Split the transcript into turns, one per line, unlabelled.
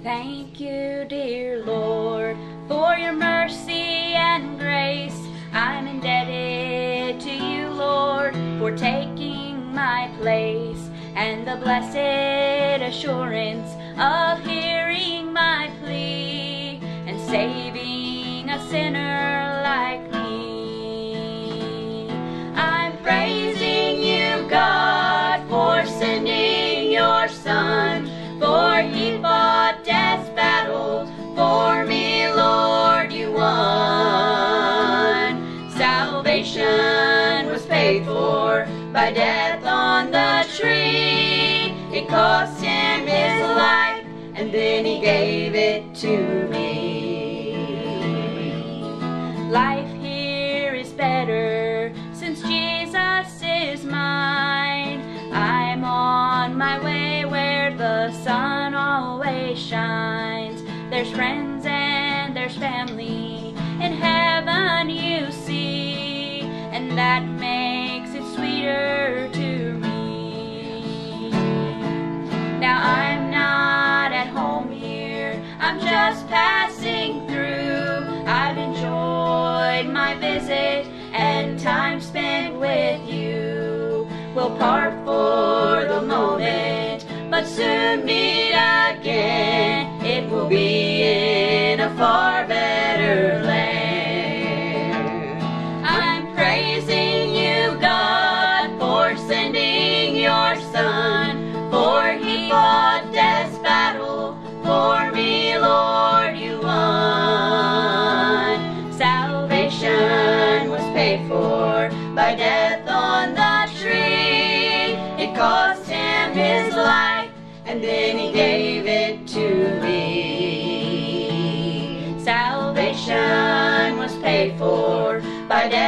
Thank you, dear Lord, for your mercy and grace. I'm indebted to you, Lord, for taking my place, and the blessed assurance of hearing my plea and saving a sinner like me. I'm praising you, God, for sending your Son, for he fought death's battle for me, Lord, you won. Salvation was paid for by death on the tree. It cost him his life, and then he gave it to me. Life here is better since Jesus is mine. I'm on my way where the sun always shines. There's friends and there's family in heaven, you see, and that makes it sweeter to me. Now I'm not at home here, I'm just passing through. I've enjoyed my visit and time spent with you. We'll part for the moment, but soon meet again. It will be in a far better land. I'm praising you, God, for sending your Son, for he fought death's battle for me, Lord, you won. Salvation was paid for by death on the tree. It cost him his life, and then he gave it to me. Salvation was paid for by death